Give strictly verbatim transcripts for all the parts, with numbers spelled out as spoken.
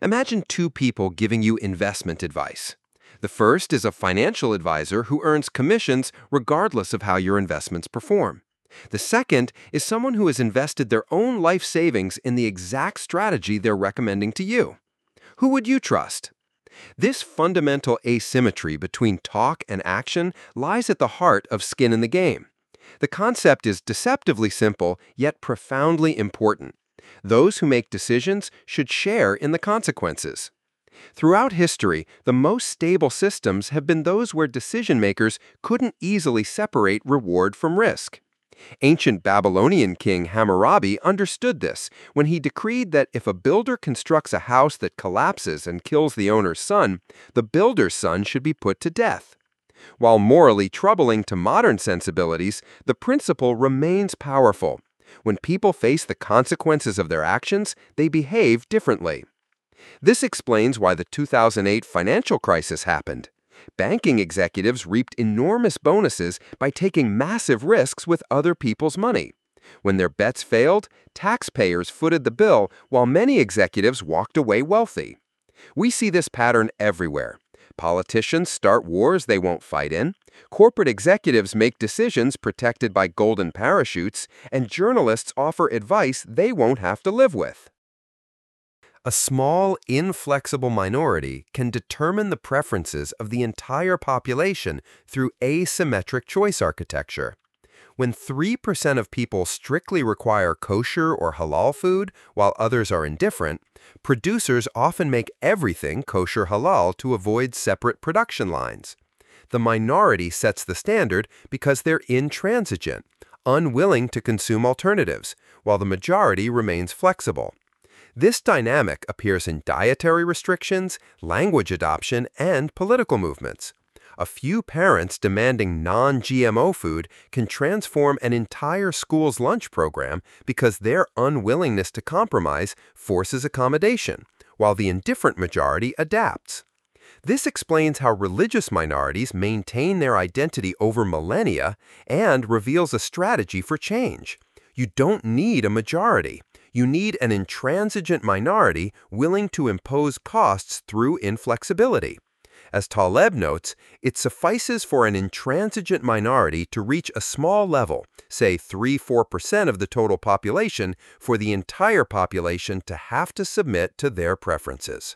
Imagine two people giving you investment advice. The first is a financial advisor who earns commissions regardless of how your investments perform. The second is someone who has invested their own life savings in the exact strategy they're recommending to you. Who would you trust? This fundamental asymmetry between talk and action lies at the heart of skin in the game. The concept is deceptively simple, yet profoundly important. Those who make decisions should share in the consequences. Throughout history, the most stable systems have been those where decision-makers couldn't easily separate reward from risk. Ancient Babylonian king Hammurabi understood this when he decreed that if a builder constructs a house that collapses and kills the owner's son, the builder's son should be put to death. While morally troubling to modern sensibilities, the principle remains powerful. When people face the consequences of their actions, they behave differently. This explains why the two thousand eight financial crisis happened. Banking executives reaped enormous bonuses by taking massive risks with other people's money. When their bets failed, taxpayers footed the bill while many executives walked away wealthy. We see this pattern everywhere. Politicians start wars they won't fight in, corporate executives make decisions protected by golden parachutes, and journalists offer advice they won't have to live with. A small, inflexible minority can determine the preferences of the entire population through asymmetric choice architecture. When three percent of people strictly require kosher or halal food while others are indifferent, producers often make everything kosher halal to avoid separate production lines. The minority sets the standard because they're intransigent, unwilling to consume alternatives, while the majority remains flexible. This dynamic appears in dietary restrictions, language adoption, and political movements. A few parents demanding non-G M O food can transform an entire school's lunch program because their unwillingness to compromise forces accommodation, while the indifferent majority adapts. This explains how religious minorities maintain their identity over millennia and reveals a strategy for change. You don't need a majority. You need an intransigent minority willing to impose costs through inflexibility. As Taleb notes, it suffices for an intransigent minority to reach a small level, say three to four percent of the total population, for the entire population to have to submit to their preferences.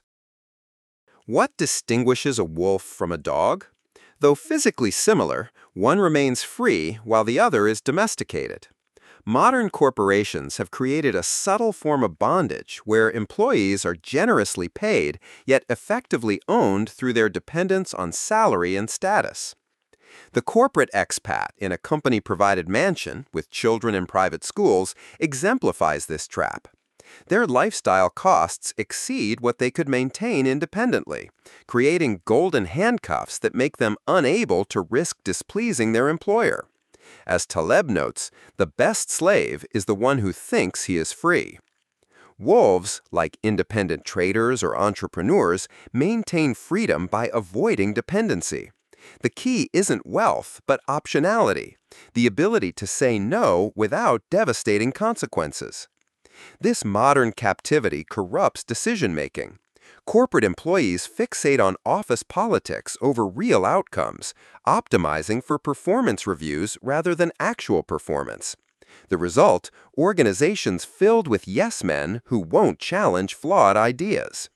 What distinguishes a wolf from a dog? Though physically similar, one remains free while the other is domesticated. Modern corporations have created a subtle form of bondage where employees are generously paid, yet effectively owned through their dependence on salary and status. The corporate expat in a company-provided mansion with children in private schools exemplifies this trap. Their lifestyle costs exceed what they could maintain independently, creating golden handcuffs that make them unable to risk displeasing their employer. As Taleb notes, the best slave is the one who thinks he is free. Wolves, like independent traders or entrepreneurs, maintain freedom by avoiding dependency. The key isn't wealth, but optionality, the ability to say no without devastating consequences. This modern captivity corrupts decision-making. Corporate employees fixate on office politics over real outcomes, optimizing for performance reviews rather than actual performance. The result, organizations filled with yes-men who won't challenge flawed ideas.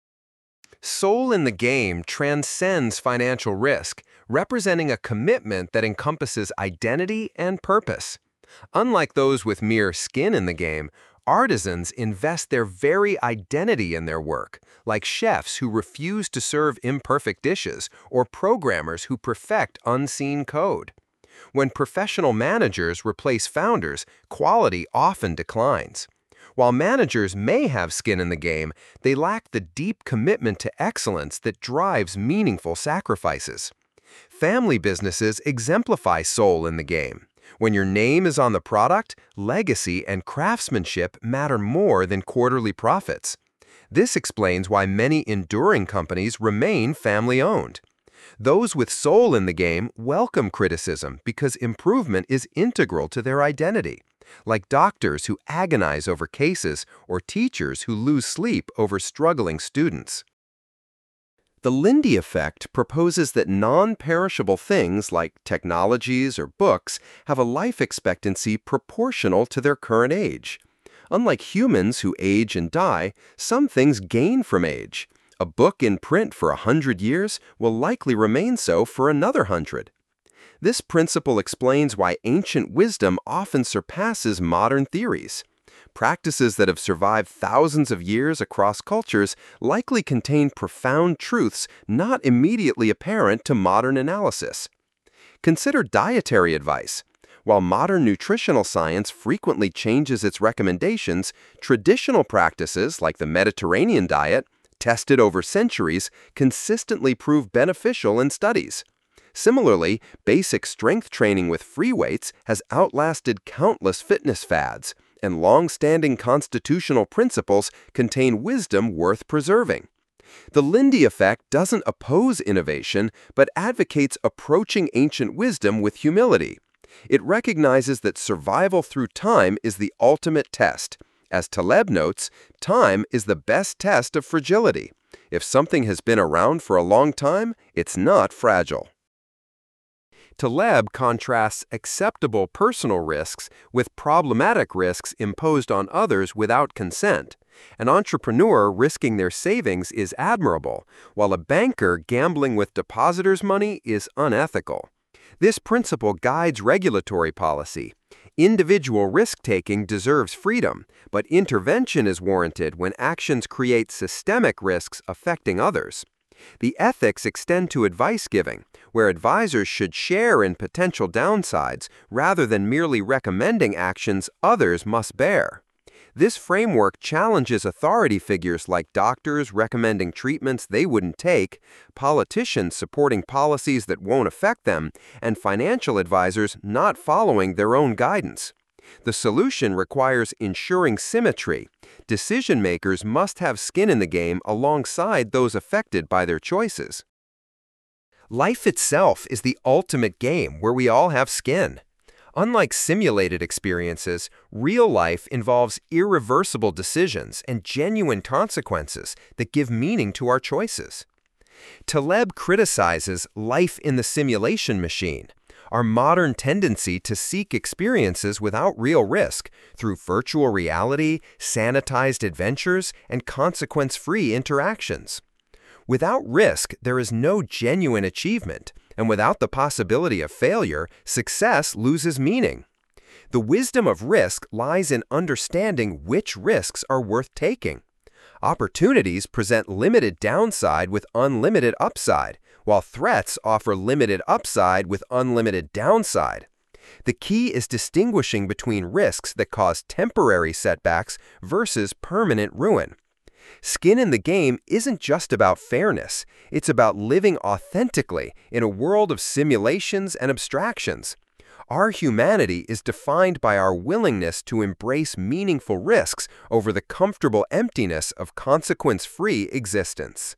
Soul in the game transcends financial risk, representing a commitment that encompasses identity and purpose. Unlike those with mere skin in the game, artisans invest their very identity in their work, like chefs who refuse to serve imperfect dishes or programmers who perfect unseen code. When professional managers replace founders, quality often declines. While managers may have skin in the game, they lack the deep commitment to excellence that drives meaningful sacrifices. Family businesses exemplify soul in the game. When your name is on the product, legacy and craftsmanship matter more than quarterly profits. This explains why many enduring companies remain family-owned. Those with soul in the game welcome criticism because improvement is integral to their identity. like doctors who agonize over cases or teachers who lose sleep over struggling students. The Lindy effect proposes that non-perishable things like technologies or books have a life expectancy proportional to their current age. Unlike humans who age and die, some things gain from age. A book in print for a hundred years will likely remain so for another hundred. This principle explains why ancient wisdom often surpasses modern theories. Practices that have survived thousands of years across cultures likely contain profound truths not immediately apparent to modern analysis. Consider dietary advice. While modern nutritional science frequently changes its recommendations, traditional practices like the Mediterranean diet, tested over centuries, consistently prove beneficial in studies. Similarly, basic strength training with free weights has outlasted countless fitness fads, and long-standing constitutional principles contain wisdom worth preserving. The Lindy effect doesn't oppose innovation, but advocates approaching ancient wisdom with humility. It recognizes that survival through time is the ultimate test. As Taleb notes, time is the best test of fragility. If something has been around for a long time, it's not fragile. Taleb contrasts acceptable personal risks with problematic risks imposed on others without consent. An entrepreneur risking their savings is admirable, while a banker gambling with depositors' money is unethical. This principle guides regulatory policy. Individual risk-taking deserves freedom, but intervention is warranted when actions create systemic risks affecting others. The ethics extend to advice giving, where advisors should share in potential downsides rather than merely recommending actions others must bear. This framework challenges authority figures like doctors recommending treatments they wouldn't take, politicians supporting policies that won't affect them, and financial advisors not following their own guidance. The solution requires ensuring symmetry. Decision makers must have skin in the game alongside those affected by their choices. Life itself is the ultimate game where we all have skin. Unlike simulated experiences, real life involves irreversible decisions and genuine consequences that give meaning to our choices. Taleb criticizes life in the simulation machine, our modern tendency to seek experiences without real risk through virtual reality, sanitized adventures, and consequence-free interactions. Without risk, there is no genuine achievement, and without the possibility of failure, success loses meaning. The wisdom of risk lies in understanding which risks are worth taking. Opportunities present limited downside with unlimited upside, while threats offer limited upside with unlimited downside. The key is distinguishing between risks that cause temporary setbacks versus permanent ruin. Skin in the game isn't just about fairness, it's about living authentically in a world of simulations and abstractions. Our humanity is defined by our willingness to embrace meaningful risks over the comfortable emptiness of consequence-free existence.